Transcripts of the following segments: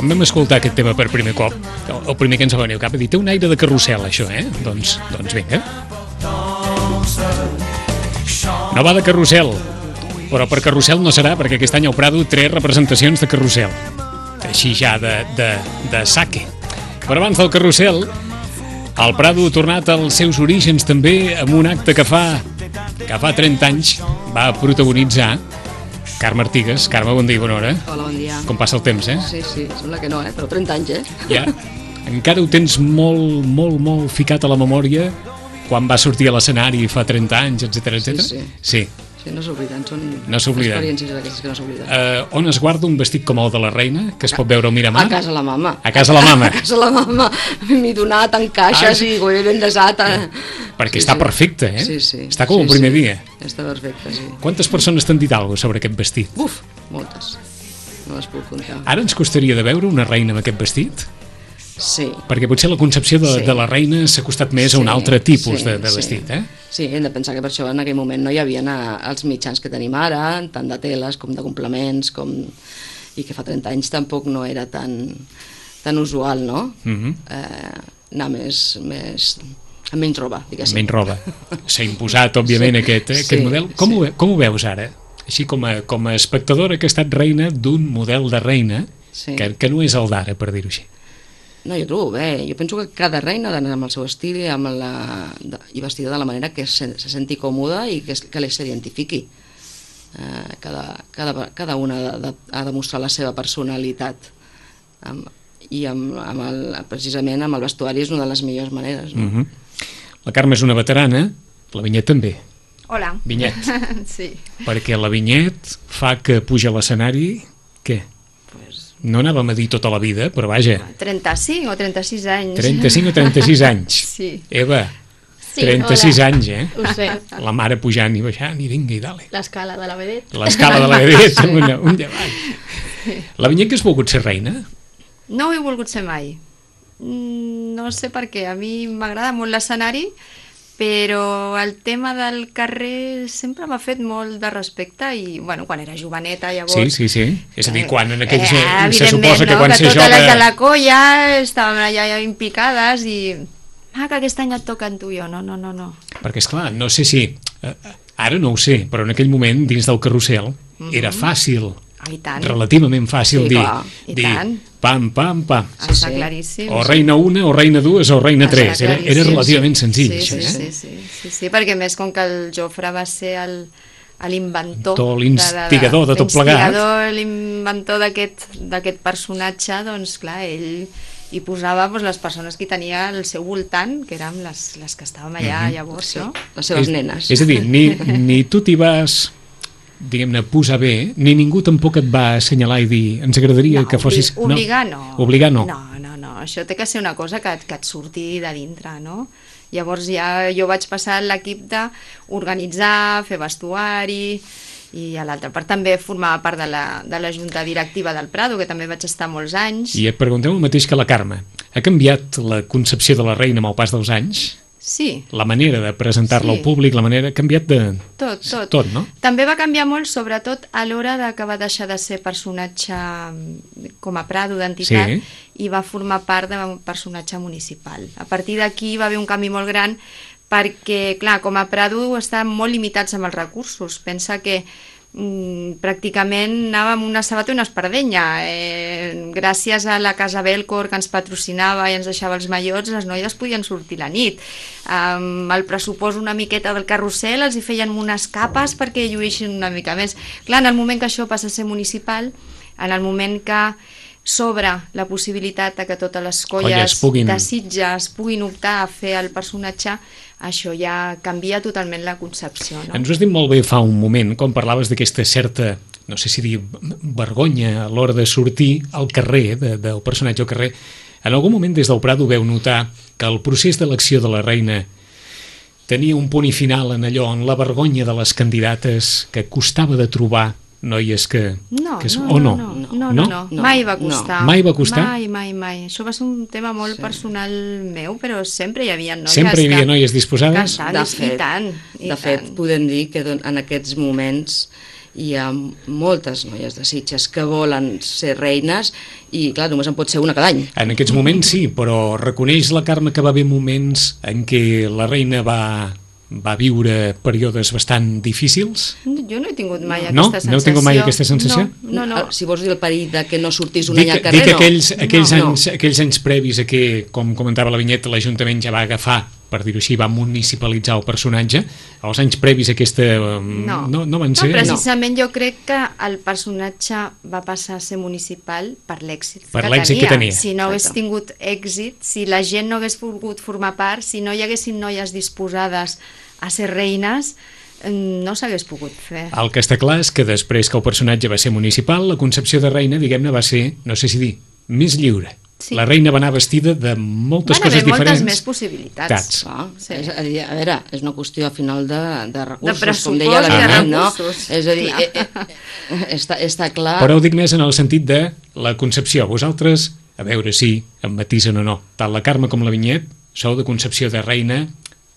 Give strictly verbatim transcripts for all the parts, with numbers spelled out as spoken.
quan vam escoltar aquest tema per primer cop, el primer que ens va venir al cap, va dir, té un aire de carrusel, això, eh? Doncs, doncs vinga. No va de carrusel, però per carrusel no serà, perquè aquest any al Prado tres representacions de carrusel. Així ja de, de, de saque. Però abans del carrusel, el Prado ha tornat als seus orígens també amb un acte que fa, que fa trenta anys va protagonitzar Carme Artigas. Carme, bon dia i bona hora. Hola, bon dia. Com passa el temps, eh? Sí, sí, sembla que no, eh? Però trenta anys, eh? Ja. Encara ho tens molt, molt, molt ficat a la memòria quan va sortir a l'escenari fa trenta anys, etcètera, etcètera? Sí, sí. Sí. Sí, no s'obliden, són no experiències d'aquestes que no s'obliden. Uh, on es guarda un vestit com el de la reina, que es pot veure al Miramar? A casa la mama. A casa la mama. A casa la mama. M'he donat en caixes ah, i ho he ben desat. Eh? Perquè sí, està sí. perfecte, eh? Sí, sí. Està com sí, el primer sí. dia. Està perfecte, sí. Quantes persones t'han dit alguna cosa sobre aquest vestit? Uf, moltes. No les puc comptar. Ara ens costaria de veure una reina amb aquest vestit? Sí. Perquè potser la concepció de, sí. de la reina s'ha costat més sí, a un altre tipus sí, de, de sí. vestit, eh? Sí, hem de pensar que per això en aquell moment no hi havia els mitjans que tenim ara, tant de teles com de complements, com... i que fa trenta anys tampoc no era tan, tan usual, no? Uh-huh. eh, anar més, més... amb menys roba, diguéssim. Menys roba. S'ha imposat, òbviament, sí. aquest, eh, aquest sí, model. Com, sí. ho, com ho veus ara? Així com a, com a espectadora que ha estat reina d'un model de reina sí. que, que no és el d'ara, per dir-ho així. No, jo trobo bé. Jo penso que cada reina ha d'anar amb el seu estil i, amb la, de, i vestida de la manera que se, se senti còmoda i que, que li s'identifiqui. Eh, cada, cada, cada una ha de, ha de mostrar la seva personalitat. Amb, I amb, amb el, precisament amb el vestuari és una de les millors maneres. No? Uh-huh. La Carme és una veterana, la Vinyet també. Hola. Vinyet. Sí. Perquè la Vinyet fa que puja a l'escenari... Què? No anàvem a dir tota la vida, però vaja... trenta-cinc o trenta-sis anys. trenta-cinc o trenta-sis anys. Sí. Eva, sí, trenta-sis hola. anys, eh? Ho sé. La mare pujant i baixant i vinga i dale. L'escala de la vedet. L'escala de la vedet, sí. un, un llevant. Sí. La Vinyet que has volgut ser reina? No ho he volgut ser mai. No sé per què. A mi m'agrada molt l'escenari, però el tema del carrer sempre m'ha fet molt de respecte i, bueno, quan era joveneta llavors... Sí, sí, sí. És a dir, quan en aquells... Eh, se suposa no? que quan que ser totes jove... les de la colla estàvem allà ja implicades i... Ah, que aquest any et toca en tu jo. No, no, no, no. Perquè, esclar, no sé si... Ara no ho sé, però en aquell moment, dins del carrusel, mm-hmm. era fàcil... Ah, i tant. Relativament fàcil sí, dir, clar, dir pam, pam, pam. Ah, està claríssim. O reina una, o reina dues, o reina tres. Era, era relativament senzill, sí, això, sí, eh? Sí, sí, sí, sí, perquè més com que el Jofre va ser el l'inventor, l'instigador de, de, de tot plegat. L'instigador, l'inventor d'aquest personatge, doncs clar, ell hi posava doncs, les persones que tenia al seu voltant, que érem les, les que estàvem allà mm-hmm. llavors, no? Les seves és, nenes. És a dir, ni, ni tu t'hi vas... diguem-ne, posar bé, ni ningú tampoc et va assenyalar i dir, ens agradaria no, que fossis... Obligar no. Obligar no. No, no, no, això té que ser una cosa que, que et surti de dintre, no? Llavors ja jo vaig passar l'equip d'organitzar, fer vestuari i a l'altra part també formava part de la, de la junta directiva del Prado, que també vaig estar molts anys. I et preguntem el mateix que la Carme. Ha canviat la concepció de la reina amb el pas dels anys? Sí. La manera de presentar-la sí. al públic, la manera... ha canviat de... Tot, tot. Tot, no? També va canviar molt, sobretot a l'hora de que va deixar de ser personatge com a Prado d'entitat sí. i va formar part d'un personatge municipal. A partir d'aquí va haver un canvi molt gran perquè, clar, com a Prado estan molt limitats amb els recursos. Pensa que mm, pràcticament anàvem una sabata i una espardenya. Eh, gràcies a la Casa Belcor que ens patrocinava i ens deixava els mallots, les noies podien sortir la nit. Amb el pressupost una miqueta del carrusel els hi feien unes capes perquè lluïssin una mica més. Clar, en el moment que això passa a ser municipal, en el moment que s'obre la possibilitat de que totes les colles, colles puguin... de Sitges puguin optar a fer el personatge, això ja canvia totalment la concepció, no? Ens ho has dit molt bé fa un moment, quan parlaves d'aquesta certa, no sé si dir, vergonya a l'hora de sortir al carrer, de, del personatge al carrer. En algun moment des del Prado veu notar que el procés d'elecció de la reina tenia un punt i final en allò, en la vergonya de les candidates que costava de trobar noies que... No, que és, no, o no? No, no, no, no, no, no, mai va costar. No. Mai va costar? Mai, mai, mai. Això va ser un tema molt sí. personal meu, però sempre hi havia noies... Sempre hi havia noies disposades? Que, de fet, i tant, i de fet, tant. podem dir que en aquests moments hi ha moltes noies de Sitges que volen ser reines i, clar, només en pot ser una cada any. En aquests moments sí, però reconeix la Carme que va haver moments en què la reina va... va viure períodes bastant difícils? Jo no he tingut mai no? aquesta sensació. No heu tingut mai aquesta sensació? No, no, no. Si vols dir el perill de que no sortís un dic, any al carrer, dic no. aquells, aquells, no, anys, no. aquells anys previs a que, com comentava la vinyeta, l'Ajuntament ja va agafar, per dir-ho així, va municipalitzar el personatge, els anys previs a aquesta... No, no, no van ser... No, precisament no. Jo crec que el personatge va passar a ser municipal per l'èxit per que, l'èxit tenia. que tenia. Si no hagués tingut èxit, si la gent no hagués volgut formar part, si no hi haguessin noies disposades a ser reines, no s'hagués pogut fer. El que està clar és que després que el personatge va ser municipal, la concepció de reina, diguem-ne, va ser, no sé si dir, més lliure. Sí. La reina va anar vestida de moltes van coses diferents. Van haver moltes més possibilitats. Ah, sí. és, a, dir, a veure, és una qüestió al final de, de recursos, de com deia la Vinyet, no? És a dir, clar. eh, eh, està, està clar... Però ho dic més en el sentit de la concepció. Vosaltres, a veure si em matisen o no, tant la Carme com la Vinyet sou de concepció de reina,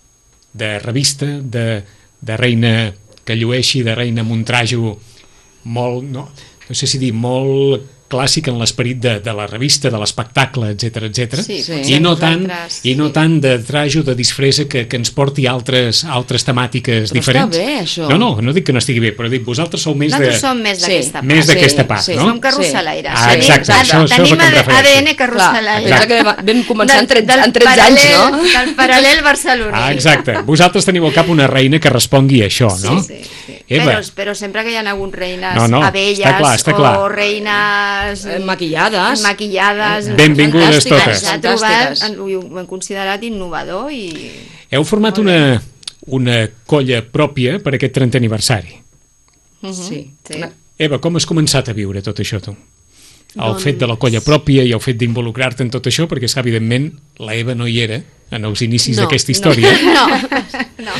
de revista, de, de reina que llueixi, de reina amb un trajo molt, no, no sé si dir, molt clàssic en l'esperit de, de la revista, de l'espectacle, etcètera, etcètera. Sí, sí. I no tant, altres, i no sí. tant de trajo, de disfressa que, que ens porti altres, altres temàtiques però diferents. Però està bé, això. No, no, no dic que no estigui bé, però dic, vosaltres sou més Nosaltres de... som més d'aquesta sí, part. Més d'aquesta part, sí, no? Som carrosselaires. Ah, exacte, tenim, això, això és tenim el que em refereixo. A D N carrosselaire. Clar, que vam començar en tretze, del, en tretze anys, no? Del paral·lel barceloní. Ah, exacte. Vosaltres teniu al cap una reina que respongui a això, no? Sí, sí, sí. Eva. Però, però sempre que hi ha hagut reines No, no, abelles està clar, està clar. o reines Eh, maquillades. maquillades Benvingudes fantàstiques. totes. S'ha trobat, Fantàstiques. ho hem considerat innovador i... Heu format una, una colla pròpia per aquest trentè aniversari. Uh -huh. Sí. sí. Una... Eva, com has començat a viure tot això, tu? El Doncs... fet de la colla pròpia i el fet d'involucrar-te en tot això, perquè és que, evidentment, la Eva no hi era en els inicis No, d'aquesta història. No. no.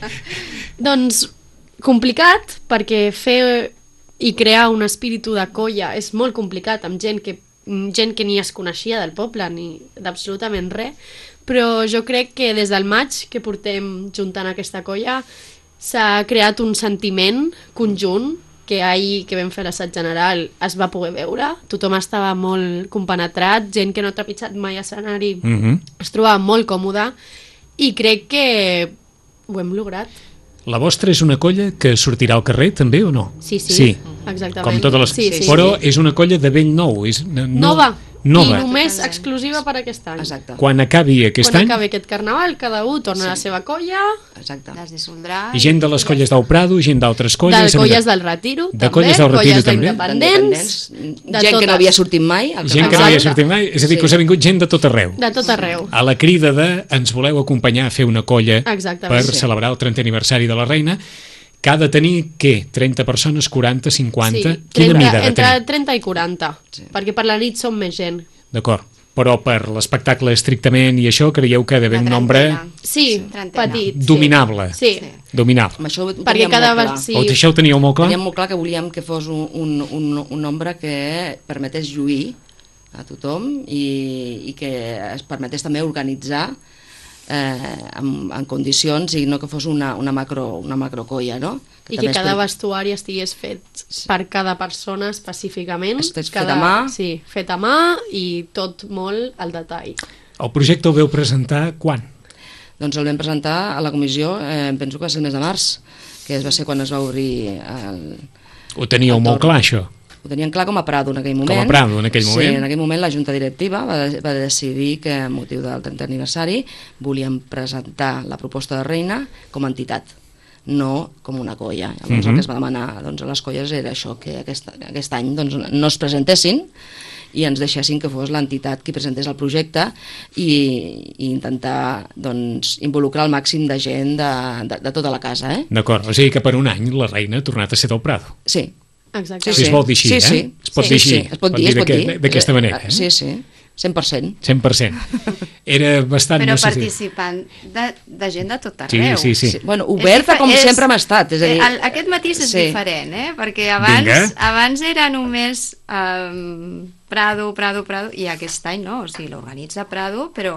Doncs complicat, perquè fer i crear un espíritu de colla és molt complicat, amb gent que, gent que ni es coneixia del poble, ni d'absolutament res, però jo crec que des del maig que portem juntant aquesta colla s'ha creat un sentiment conjunt que ahir que vam fer l'assaig general es va poder veure, tothom estava molt compenetrat, gent que no ha trepitjat mai a escenari Mm -hmm. es trobava molt còmoda i crec que ho hem lograt. La vostra és una colla que sortirà al carrer, també, o no? Sí, sí, sí. exactament. Com totes les... Sí, sí, Però sí. és una colla de vell nou. És... No... Nova. Nova. I només Totalment. exclusiva per aquest any. Exacte. Quan acabi aquest Quan any, acabi aquest carnaval, cada un torna Sí. a la seva colla, Exacte. Les dissoldrà... i gent de les colles del Prado, gent d'altres colles... de colles del Retiro, De també, colles del Retiro, també. d'independents, de Gent que totes. no havia sortit mai. al Gent que no carnaval. havia sortit mai, és a dir, que us ha vingut gent de tot arreu. de tot arreu. A la crida de ens voleu acompanyar a fer una colla Exactament. per Sí. celebrar el trentè aniversari de la reina, que ha de tenir, què? trenta persones, quaranta, cinquanta? Sí, Quina trenta, mida ha de entre tenir? trenta i quaranta, Sí. perquè per la nit som més gent. D'acord. Però per l'espectacle estrictament i això, creieu que ha d'haver un Una nombre trentena. Sí, Trentena. petit. sí. dominable. Sí, Sí. Dominable. Amb això ho, ho perquè teníem cada... molt clar. Sí. O això ho teníeu molt clar? Teníem molt clar que volíem que fos un, un, un, un nombre que permetés lluir a tothom i, i que es permetés també organitzar eh, en, en condicions i no que fos una, una, macro, una macrocolla, no? I també que es cada pot- vestuari estigués fet per cada persona específicament. Estigués fet cada... a mà. Sí, fet a mà i tot molt al detall. El projecte el veu presentar quan? Doncs el vam presentar a la comissió, eh, penso que va ser el mes de març, que va ser quan es va obrir el... Ho teníeu El molt torn. clar, això? Ho tenien clar com a Prado en aquell moment. Com a Prado, en aquell moment. Sí, en aquell moment la Junta Directiva va, va decidir que, a motiu del trentè aniversari, volíem presentar la proposta de reina com a entitat, no com una colla. Llavors Mhm. el que es va demanar doncs, a les colles era això, que aquest, aquest any doncs, no es presentessin i ens deixessin que fos l'entitat qui presentés el projecte i, i intentar doncs, involucrar el màxim de gent de, de, de tota la casa. Eh? D'acord, o sigui que per un any la reina ha tornat a ser del Prado. Sí, Exacte. Si es vol dir així, sí, eh? sí. Es pot sí, dir així. Sí, es pot dir, es pot d'aquest- dir. d'aquesta manera, eh? Sí, sí, cent per cent. cent per cent. Era bastant... Però no sé si- participant de, de gent de tot Sí, arreu. sí, sí. Sí, bueno, oberta És com dife- sempre hem estat. És a dir, eh, el, aquest matís és sí. diferent, eh? Perquè abans, Vinga. abans era només um, Prado, Prado, Prado, i aquest any no, o sigui, l'organitza Prado, però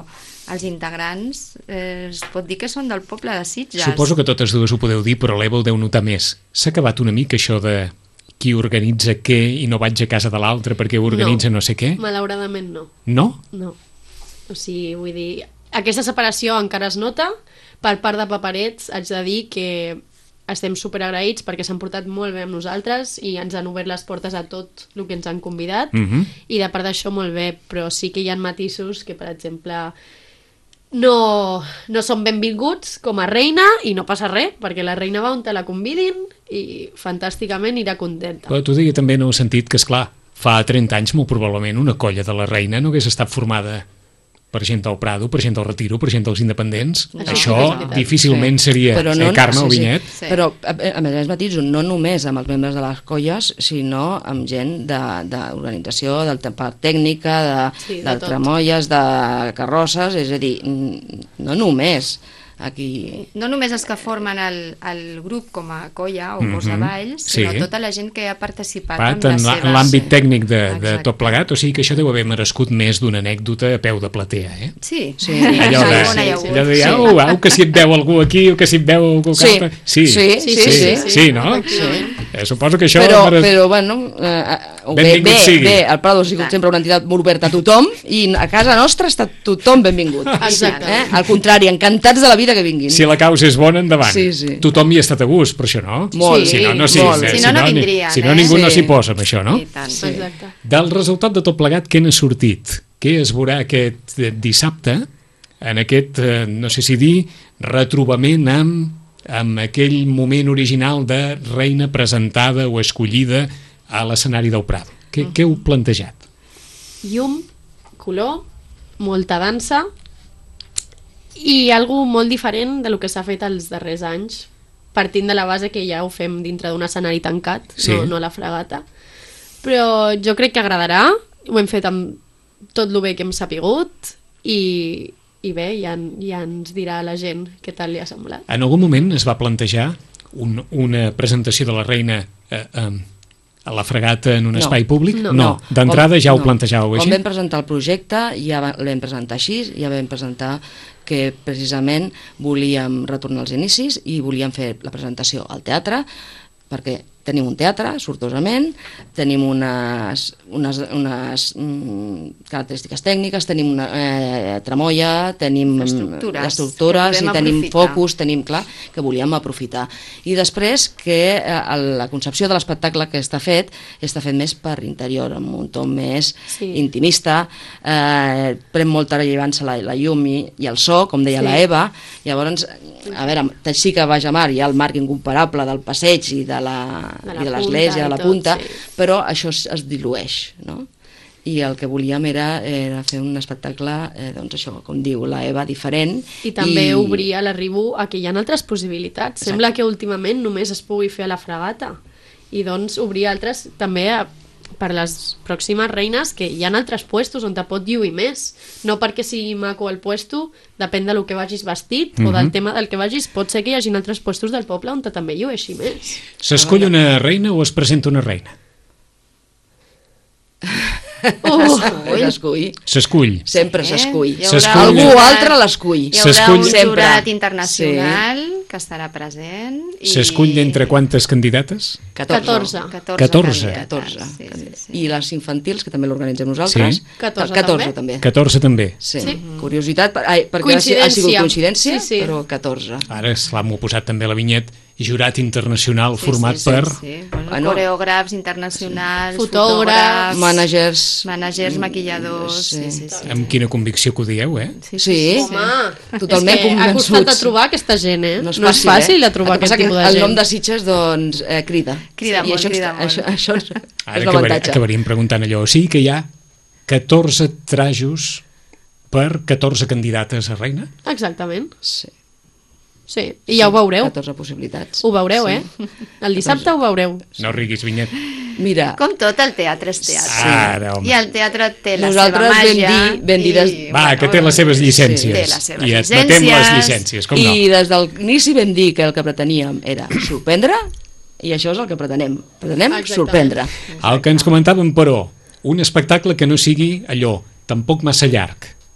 els integrants eh, es pot dir que són del poble de Sitges. Suposo que totes dues ho podeu dir, però l'Eva ho deu notar més. S'ha acabat una mica això de qui organitza què i no vaig a casa de l'altre perquè organitza no, no sé què? Malauradament no. No? No. O sigui, vull dir, aquesta separació encara es nota. Per part de Paperets haig de dir que estem superagraïts perquè s'han portat molt bé amb nosaltres i ens han obert les portes a tot el que ens han convidat, Mhm. i de part d'això molt bé, però sí que hi ha matisos que, per exemple, no, no són benvinguts com a reina i no passa res, perquè la reina va on te la convidin i fantàsticament irà contenta. Però tu deia també en el sentit que, esclar, fa trenta anys molt probablement una colla de la reina no hagués estat formada per gent del Prado, per gent del Retiro, per gent dels independents. Això Això és veritat. difícilment seria Però eh, Carme o Vinyet. Sí. Però, a, a més, és matiso, no només amb els membres de les colles, sinó amb gent d'organització, de, de part tècnica, de, Sí, de de tot. tramolles, de carrosses, és a dir, n- no només aquí... No només els que formen el, el grup com a colla o cos de Mhm. ball, sinó Sí. tota la gent que ha participat Pat, amb en les la- seves... en l'àmbit tècnic de, de Exacte. tot plegat, o sigui que això deu haver merescut més d'una anècdota a peu de platea, eh? Sí, Sí. Allò de, alguna hi ha hagut. allò de Sí. au, au, que si et veu algú aquí o que si et veu algú Sí. altre. Sí, Sí, sí, sí, sí, sí. sí, no? Efectivament. Eh, suposo que això... Però, mere- però bueno, eh, bé, Benvingut bé, sigui. bé, el Prado ha sigut sempre una entitat molt oberta a tothom i a casa nostra està tothom benvingut. Exacte. Eh? Al contrari, encantats de la vida que vinguin. Si la causa és bona, endavant. Sí, sí. Tothom hi ha estat a gust, per això, no? Molt, si no, no, sí, molt. eh, Si no, no ni- vindrien, Si no, eh? ningú no Sí. s'hi posa amb això, no? I tant. Sí. Exacte. Del resultat de tot plegat, què n'ha sortit? Què es veurà aquest eh, dissabte en aquest, eh, no sé si dir, retrobament amb, amb aquell moment original de reina presentada o escollida a l'escenari del Prado? Què, Mm. què heu plantejat? Llum, color, molta dansa i algo molt diferent de lo que s'ha fet els darrers anys, partint de la base que ja ho fem dintre d'un escenari tancat, Sí. no, no a la fregata. Però jo crec que agradarà, ho hem fet amb tot el bé que hem sapigut i, i bé, ja, ja ens dirà la gent què tal li ha semblat. En algun moment es va plantejar un, una presentació de la reina eh, eh, a la fregata en un No. espai públic? No. no. D'entrada Com- ja ho no. plantejàveu Quan així? vam presentar el projecte, ja va- l'hem presentat així, ja vam presentar que precisament volíem retornar als inicis i volíem fer la presentació al teatre, perquè tenim un teatre, sortosament, tenim unes, unes, unes mm, característiques tècniques, tenim una eh, tramoia, tenim Estructures estructures que i podem tenim aprofitar. focus, tenim clar que volíem aprofitar. I després que eh, la concepció de l'espectacle que està fet està fet més per interior, amb un to més Sí. intimista, eh, pren molta rellevància la, la llum i, i el so, com deia Sí. la Eva. Llavors, a veure, sí que a Baix a Mar hi ha el marc incomparable del passeig i de la De la i de punta l'església, de i la tot, punta, sí. però això es, es dilueix, no? I el que volíem era, era fer un espectacle, eh, doncs això, com diu la Eva, diferent. I també I... obrir a l'arribo a que hi ha altres possibilitats. Exacte. Sembla que últimament només es pugui fer a la fregata. I doncs obrir altres també a, per les pròximes reines, que hi ha altres puestos on te pot lluir més. No perquè sigui maco el puesto, depèn del que vagis vestit mm -hmm. o del tema del que vagis, pot ser que hi hagi altres puestos del poble on te també llueixi més. S'escull una reina o es presenta una reina? Uh, S'escull. S'escull. Sempre Sí, s'escull. hi haurà S'escull. Algú un altre jurat- l'escull. Hi haurà S'escull un sempre. jurat internacional que estarà present. I... S'escull d'entre quantes candidates? catorze. catorze. catorze. candidates, catorze. Sí, sí, sí. I les infantils, que també l'organitzem nosaltres. Sí. catorze catorze també. també. catorze també. Sí. Sí. Curiositat, per- ai, perquè ha si- ha sigut Coincidència. coincidència, Sí, sí. però catorze. Ara, esclar, m'ho ha posat també a la vinyet, jurat internacional Sí, format sí, sí, per... sí. Bueno, Bueno. coreògrafs internacionals, Fotògrafs, fotògrafs, Mànagers... managers, maquilladors... Sí. Sí, sí, sí. Amb quina convicció que ho dieu, eh? Sí, Sí. Home, Totalment és que ha convençuts. costat de trobar aquesta gent, eh? No és no és fàcil, fàcil eh? de trobar El que aquest passa tipus que de el gent. nom de Sitges, doncs, eh, crida. Crida I molt, això, crida això, molt. això és, Ara és acabaré, l'avantatge. acabaríem preguntant allò. O sigui que hi ha catorze trajos per catorze candidates a reina? Exactament. Sí. Sí, i ja ho veureu. catorze possibilitats. Ho veureu, Sí. eh? El dissabte ho veureu. No riguis, vinyet. Mira, Com tot, el teatre és teatre. Ara, home. I el teatre té la Nosaltres seva vam màgia. dir- vam dir des- i, Va, que té les seves llicències. Té les seves I admetem les llicències. llicències, com no? i des del inici vam dir que el que preteníem era sorprendre, i això és el que pretenem. Pretenem Exactament. sorprendre. El que ens comentàvem, però, un espectacle que no sigui allò, tampoc massa llarg.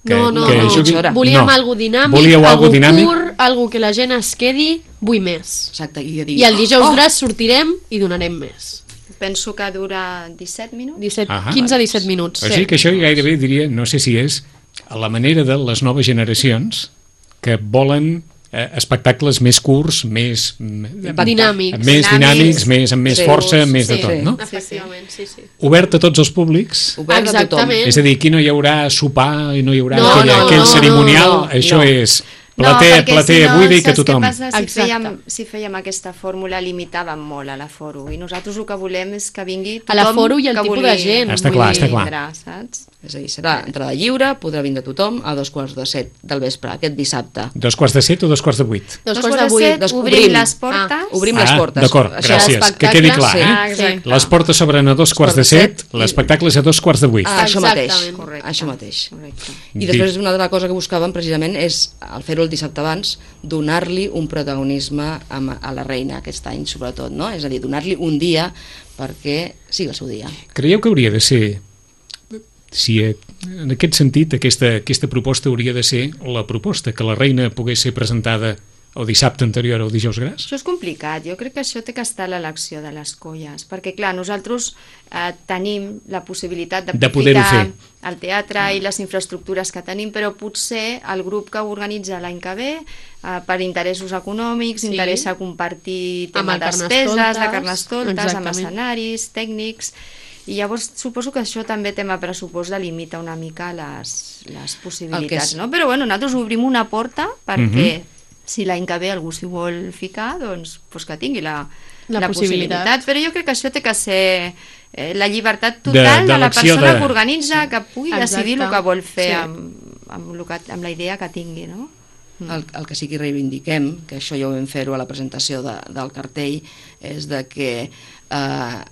que, No, no, que no. jugui... Volíem no. algo dinàmic, Volíeu algo algo dinàmic? curt, algo que la gent es quedi, vull més. Exacte, i, jo dic, I el dijous oh! gras sortirem i donarem més. Penso que dura disset minuts. disset, Ahà. quinze a disset minuts. O sigui que això gairebé diria, no sé si és a la manera de les noves generacions que volen eh, espectacles més curts, més Dinàmics. més dinàmics, més, amb més Sí. força, més de Sí, tot, no? Efectivament, sí, sí. Obert a tots els públics. Obert a tothom. Exactament. És a dir, aquí no hi haurà sopar i no hi haurà No, aquell, no, aquell no, cerimonial, no, no, això no. és plater, no, perquè plater, si no, buida i que saps tothom... Què passa? Si Exacte. fèiem, si fèiem aquesta fórmula limitàvem molt a l'aforo i nosaltres el que volem és que vingui A tothom l'aforo i el que tipus vulgui de gent. Està vull clar, dir, està clar. vindrà, saps? És a dir, serà entrada lliure, podrà vindre tothom a dos quarts de set del vespre, aquest dissabte. Dos quarts de set o dos quarts de vuit? Dos Dos quarts de quarts de vuit. set, descobrim. obrim les portes. Ah. Obrim Ah, les portes. d'acord, Això- gràcies, que quedi clar, Sí. eh? Ah, exacte. Les portes s'obren a dos quarts de set, i- l'espectacle és a dos quarts de vuit. Ah, això mateix, Exactament. Correcte. això mateix. Correcte. I després una altra cosa que buscàvem precisament és, al fer-ho el dissabte abans, donar-li un protagonisme a, a la reina aquest any sobretot, no? És a dir, donar-li un dia perquè sigui el seu dia. Creieu que hauria de ser, si eh, en aquest sentit, aquesta, aquesta proposta hauria de ser la proposta, que la reina pogués ser presentada el dissabte anterior al dijous gras? Això és complicat, jo crec que això té que estar a l'elecció de les colles, perquè clar, nosaltres eh, tenim la possibilitat De poder-ho d'aprofitar fer. el teatre i les infraestructures que tenim, però potser el grup que ho organitza l'any que ve, eh, per interessos econòmics, Sí. interessa compartir Amb tema el despeses, Carnestoltes, de carnestoltes, amb exactament. escenaris, tècnics, i llavors suposo que això també tema pressupost delimita una mica les, les possibilitats, és- no? Però bueno, nosaltres obrim una porta perquè Mhm. si l'any que ve algú s'hi vol ficar, doncs, doncs que tingui la, La la, possibilitat. possibilitat. Però jo crec que això té que ser eh, la llibertat De- total de, la d'elecció persona de- que organitza, que pugui Exacte. decidir el que vol fer Sí. amb, amb, lo que, amb la idea que tingui, no? El, el que sí que reivindiquem, que això ja ho vam fer-ho a la presentació de, del cartell, és de que eh,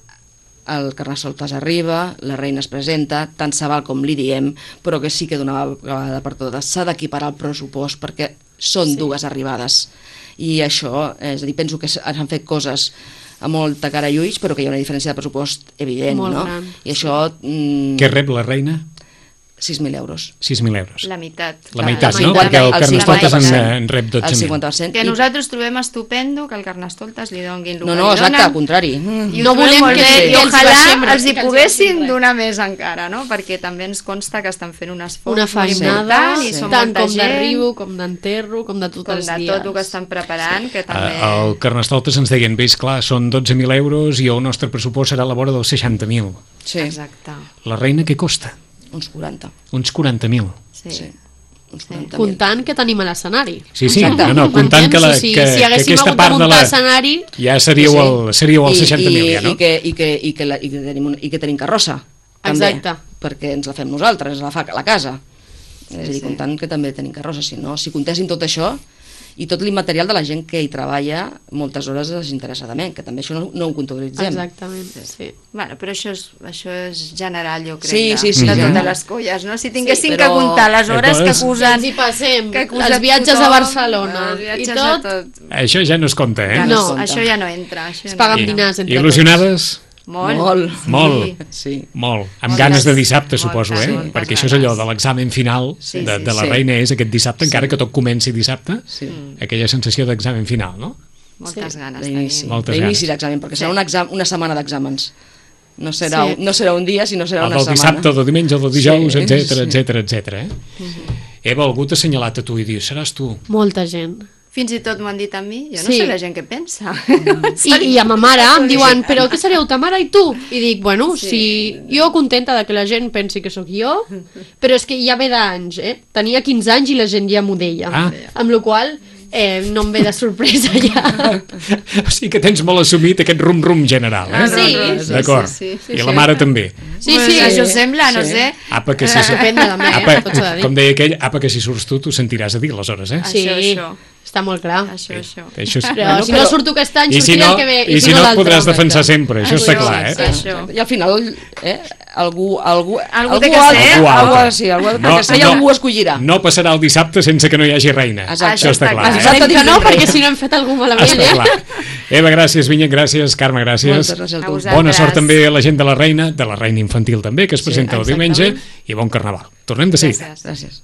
el Carnestoltes arriba, la reina es presenta, tant se val com li diem, però que sí que d'una vegada per totes s'ha d'equiparar el pressupost perquè són Sí. dues arribades. I això, és a dir, penso que s'han fet coses a molta cara i ulls, però que hi ha una diferència de pressupost evident, Molt no? gran. I això... Mm, Què rep la reina? sis mil euros. sis mil euros. La meitat. La la meitat, no? meitat, Perquè el el Carnestoltes en, cinquanta per cent. en rep dotze El mil. cinquanta per cent. Que I- nosaltres trobem estupendo que el Carnestoltes li donguin el No, que no, li exacte, donen. al contrari. Mm. I No ho trobem volem molt que- bé, que i els ojalà baixem res, els hi que els poguessin baixem res. donar més encara, no? Perquè també ens consta que estan fent un esforç Una molt feinada, important i sí. són tant molta com gent, d'arribo, com d'enterro, com de tots com els de dies. tot el que estan preparant, que també... Eh, el Carnestoltes ens deien, bé, esclar, són dotze mil euros i el nostre pressupost serà a la vora dels seixanta mil. Sí, Exacte, La reina què costa? uns quaranta. Uns quaranta mil. sí. Sí. Uns quaranta mil. Comptant que tenim a l'escenari. Sí, sí, Exacte. no, no, comptant que, la, M'entens? O sigui, que, si que haguéssim aquesta hagut de part de muntar la... escenari, Ja seríeu, el, seríeu el I- seixanta mil, ja, no? I, que, i, que, i, que, la, i, que tenim, un- i que tenim carrossa, també, Exacte. perquè ens la fem nosaltres, ens la fa la casa. És a dir, sí. comptant que també tenim carrossa, si no, si comptéssim tot això, i tot l'immaterial de la gent que hi treballa moltes hores desinteressadament, que també això no, no ho comptabilitzem. exactament, sí. Bueno, però això és, això és general, jo crec, Sí, de, sí, sí, de sí. totes les colles, no? Si tinguessin Sí, que però- comptar les hores que Llavors- acusen... Ens hi passem, que acusa els viatges tothom, a Barcelona els viatges i a tot, tot. Això ja no es compta, eh? Ja No, no, compta. això ja no entra. Això es ja paguen no entra. dinars entre Il·lusionades? Molt. Molt. Sí. Molt. Sí. Molt. Amb Moltes- ganes de dissabte, moltes, suposo, eh? moltes Perquè això és allò de l'examen final Sí, de, sí, de la sí. reina és aquest dissabte, encara que tot comenci dissabte, Sí. aquella sensació d'examen final, no? Moltes Sí. ganes D'inici, tenim. Moltes d'inici ganes. d'examen, perquè Sí. serà un exam, una setmana d'exàmens. No serà, Sí. un, no serà un dia, sinó serà El una del setmana. dissabte, el del diumenge, el del dijous, Sí, etc sí. etc etc. Eh? Eva, algú t'ha assenyalat a tu i diu, seràs tu? molta gent. Fins i tot m'ho han dit a mi, jo no Sí. sé la gent què pensa. I, I a ma mare em diuen, però què sereu, ta mare i tu? I dic, bueno, Sí. si jo contenta de que la gent pensi que sóc jo, però és que ja ve d'anys, eh? Tenia quinze anys i la gent ja m'ho deia. Ah. Amb la qual eh, no em ve de sorpresa ja. O sigui que tens molt assumit aquest rum-rum general, eh? Ah, sí. D'acord. Sí, sí, sí, I sí. la mare també. Sí, Pues sí. això sembla, no Sí. sé. Apa, que si... Eh, depèn de la mare, apa, tot s'ha de dir. com deia aquell, apa, que si surts tu, t'ho sentiràs a dir, aleshores, eh? Sí, Això, això. està molt clar. Això, això. Això és... Però Bueno, si però- no surto aquest any, I si sortiré no, el que ve. i si no et l'altre. podràs defensar sempre, això està Això, clar, eh? sí. Això. I al final, eh, algú, algú, Algú té que ha- ser. algú, Algú ha- altre. sí, algú, perquè si algú escollirà. No passarà el dissabte sense que no hi hagi reina. Exacte. Això està clar, Exacte. eh? Esperem que no, Exacte. perquè si no hem fet algú malament, Està eh? clar. Eva, gràcies, Vinyet, gràcies, Carme, gràcies. Moltes gràcies a A tu. vosaltres. Bona sort també a la gent de la reina, de la reina infantil també, que es presenta el diumenge, exactament. i bon carnaval. Tornem de seguida. Gràcies. Gràcies.